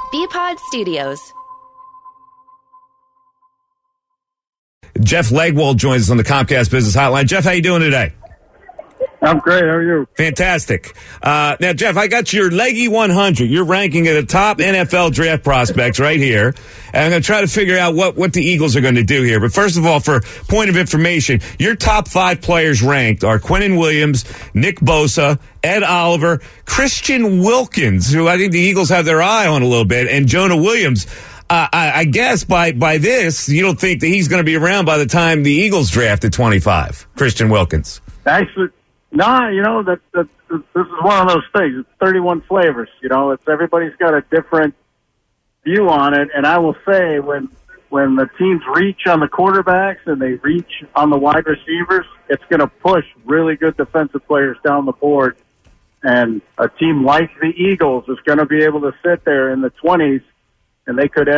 BPod Studios. Jeff Legwold joins us on the Comcast Business Hotline. Jeff, how you doing today? I'm great. How are you? Fantastic. Now, Jeff, I got your Leggy 100. You're ranking of the top NFL draft prospects right here. And I'm going to try to figure out what the Eagles are going to do here. But first of all, for point of information, your top 5 players ranked are Quinnen Williams, Nick Bosa, Ed Oliver, Christian Wilkins, who I think the Eagles have their eye on a little bit, and Jonah Williams. I guess by this, you don't think that he's going to be around by the time the Eagles draft at 25, Christian Wilkins. Actually, that this is one of those things. It's 31 flavors. It's everybody's got a different view on it. And I will say, when the teams reach on the quarterbacks and they reach on the wide receivers, it's going to push really good defensive players down the board. And a team like the Eagles is going to be able to sit there in the 20s, and they could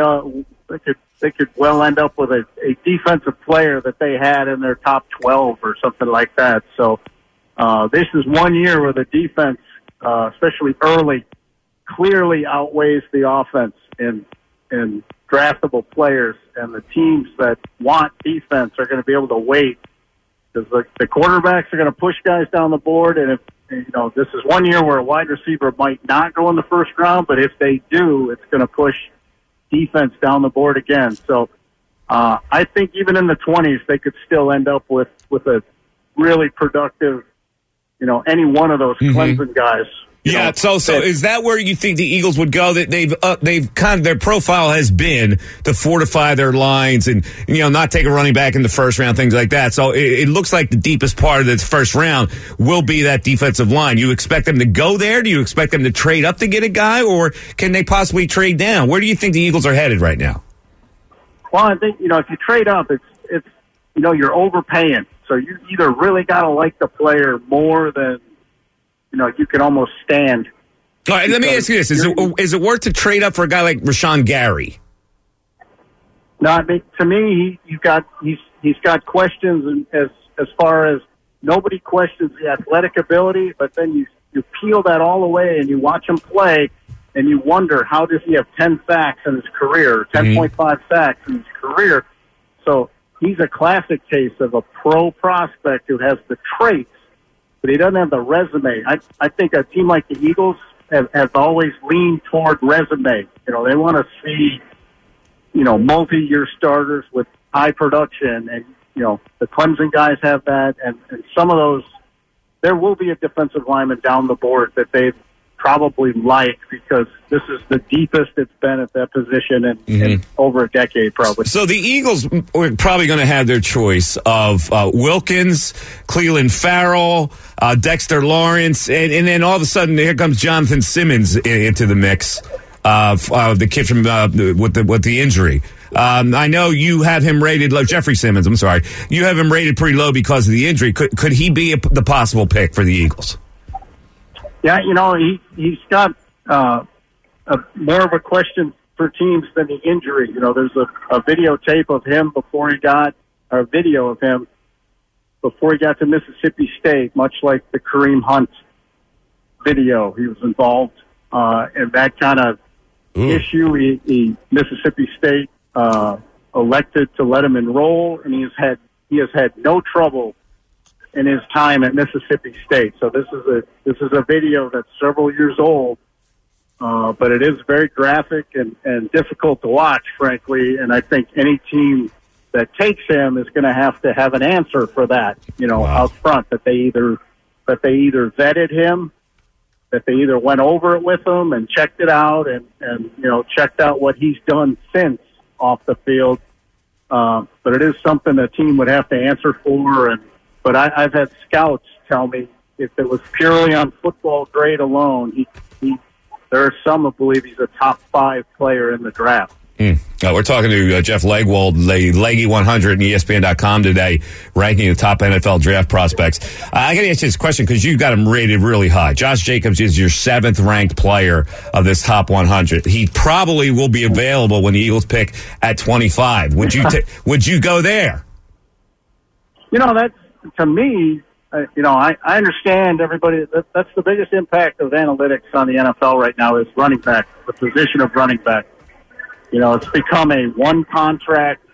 well end up with a defensive player that they had in their top 12 or something like that. So this is one year where the defense, especially early, clearly outweighs the offense in draftable players, and the teams that want defense are going to be able to wait, because the quarterbacks are going to push guys down the board. And if this is one year where a wide receiver might not go in the first round, but if they do, it's going to push defense down the board again. So I think even in the 20s, they could still end up with a really productive, any one of those Clemson guys. Yeah, so is that where you think the Eagles would go? That they've kind of, their profile has been to fortify their lines and not take a running back in the first round, things like that. So it looks like the deepest part of this first round will be that defensive line. You expect them to go there? Do you expect them to trade up to get a guy, or can they possibly trade down? Where do you think the Eagles are headed right now? Well, I think if you trade up, it's you're overpaying. So you either really got to like the player more than you can almost stand. All right, let me ask you this. Is it worth to trade up for a guy like Rashawn Gary? No, I mean, to me, he's got questions as far as nobody questions the athletic ability, but then you peel that all away and you watch him play and you wonder, how does he have 10 sacks in his career, 10.5 sacks in his career? So he's a classic case of a pro prospect who has the traits, but he doesn't have the resume. I think a team like the Eagles have always leaned toward resume. They want to see, multi-year starters with high production, and, the Clemson guys have that, and some of those, there will be a defensive lineman down the board that they've probably like, because this is the deepest it's been at that position in over a decade, probably. So the Eagles are probably going to have their choice of Wilkins, Cleveland Farrell, Dexter Lawrence, and then all of a sudden here comes Jonathan Simmons into the mix, the kid from with the injury. I know you have him rated low. Jeffrey Simmons, I'm sorry. You have him rated pretty low because of the injury. Could he be the possible pick for the Eagles? Yeah, he's got more of a question for teams than the injury. There's a videotape of him before he got to Mississippi State, much like the Kareem Hunt video. He was involved in that kind of issue. Mississippi State elected to let him enroll, and he has had no trouble in his time at Mississippi State. So this is a video that's several years old, but it is very graphic and difficult to watch, frankly. And I think any team that takes him is going to have an answer for that, out front, that they either vetted him, that they either went over it with him and checked it out and checked out what he's done since off the field. But it is something a team would have to answer for. But I've had scouts tell me if it was purely on football grade alone, there are some who believe he's a top 5 player in the draft. We're talking to Jeff Legwold, Leggy 100 and ESPN.com today, ranking the top NFL draft prospects. I got to ask you this question because you got him rated really high. Josh Jacobs is your 7th ranked player of this top 100. He probably will be available when the Eagles pick at 25. Would you go there? That's, to me, I understand everybody. That's the biggest impact of analytics on the NFL right now is running back, the position of running back. It's become a one contract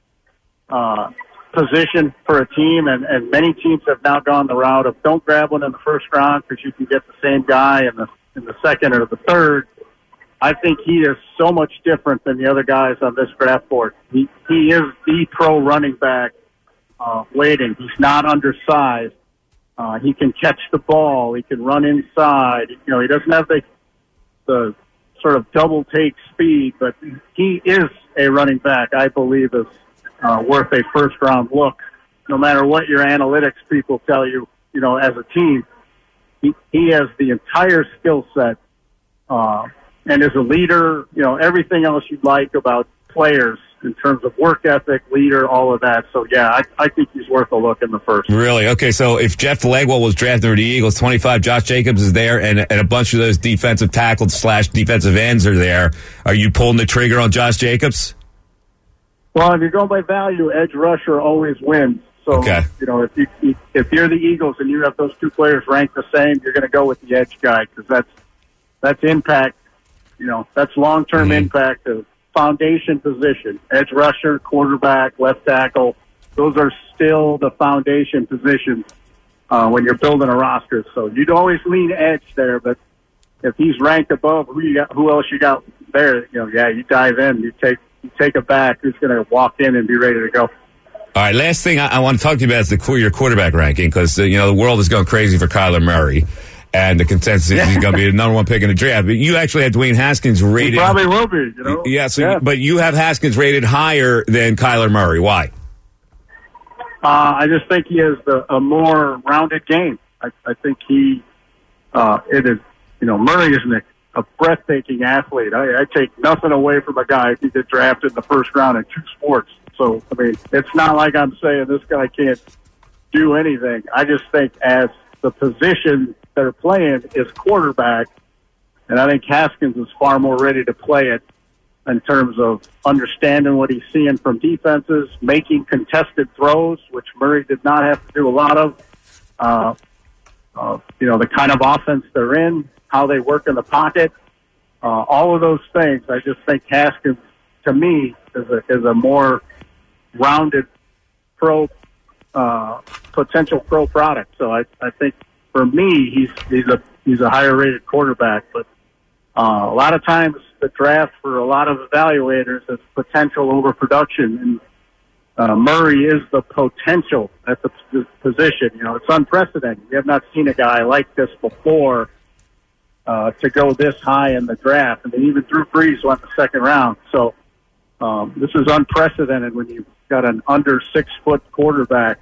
position for a team, and many teams have now gone the route of don't grab one in the first round because you can get the same guy in the second or the third. I think he is so much different than the other guys on this draft board. He is the pro running back waiting. He's not undersized. He can catch the ball. He can run inside. He doesn't have the sort of double take speed, but he is a running back I believe is worth a first round look. No matter what your analytics people tell you, as a team, he has the entire skill set and is a leader. Everything else you'd like about players in terms of work ethic, leader, all of that. So, yeah, I think he's worth a look in the first. Really? Okay, so if Jeff Legwold was drafted for the Eagles, 25, Josh Jacobs is there, and a bunch of those defensive tackles / defensive ends are there, are you pulling the trigger on Josh Jacobs? Well, if you're going by value, edge rusher always wins. So, okay. If you're the Eagles and you have those two players ranked the same, you're going to go with the edge guy because that's impact. That's long-term impact of foundation position. Edge rusher, quarterback, left tackle. Those are still the foundation positions when you're building a roster. So you'd always lean edge there, but if he's ranked above, who else you got there? You dive in. You take a back who's going to walk in and be ready to go. All right, last thing I want to talk to you about is your quarterback ranking because, the world is going crazy for Kyler Murray. And the consensus is he's going to be the number one pick in the draft. But you actually had Dwayne Haskins rated. He probably will be, Yeah, but you have Haskins rated higher than Kyler Murray. Why? I just think he has a more rounded game. I think Murray is a breathtaking athlete. I take nothing away from a guy if he get drafted in the first round in 2 sports. So, it's not like I'm saying this guy can't do anything. I just think as the position they're playing is quarterback, and I think Haskins is far more ready to play it in terms of understanding what he's seeing from defenses, making contested throws, which Murray did not have to do a lot of. The kind of offense they're in, how they work in the pocket, all of those things. I just think Haskins, to me, is a more rounded potential pro product. So I think. For me, he's a higher rated quarterback, but a lot of times the draft for a lot of evaluators is potential over production, and Murray is the potential at the position. It's unprecedented. We have not seen a guy like this before to go this high in the draft. Even Drew Brees went the second round. So this is unprecedented when you've got an under 6 foot quarterback.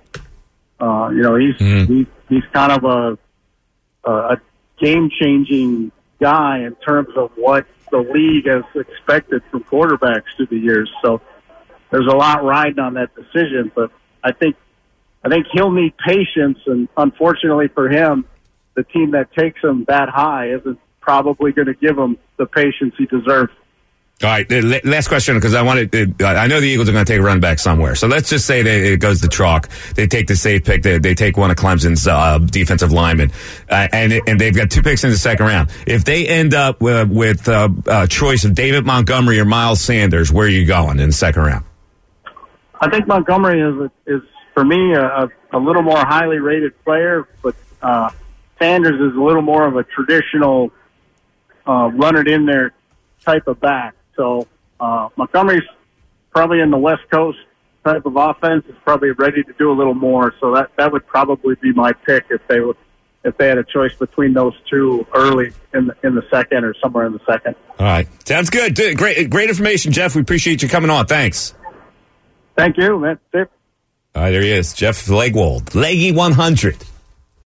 He's kind of a game-changing guy in terms of what the league has expected from quarterbacks through the years. So there's a lot riding on that decision, but I think he'll need patience, and unfortunately for him, the team that takes him that high isn't probably going to give him the patience he deserves. All right, last question, because I know the Eagles are going to take a run back somewhere. So let's just say that it goes to chalk. They take the safe pick. They take one of Clemson's defensive linemen, and they've got 2 picks in the second round. If they end up with a choice of David Montgomery or Miles Sanders, where are you going in the second round? I think Montgomery is for me a little more highly rated player, but Sanders is a little more of a traditional run it in there type of back. So Montgomery's probably in the West Coast type of offense is probably ready to do a little more. So that would probably be my pick if they had a choice between those two early in the second or somewhere in the second. All right, sounds good. Great information, Jeff. We appreciate you coming on. Thanks. Thank you, man. All right, there he is, Jeff Legwold, Leggy 100.